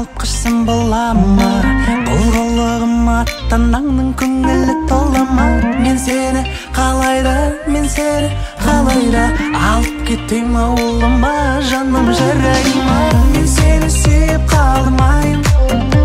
алып қашсам бола ма? Бұл қылығым аттанаңның көңілі тола ма? Мен сені қалайда алып кетем ауылыма, жаным жарай ма? Мен сені сүйіп қалдым айым,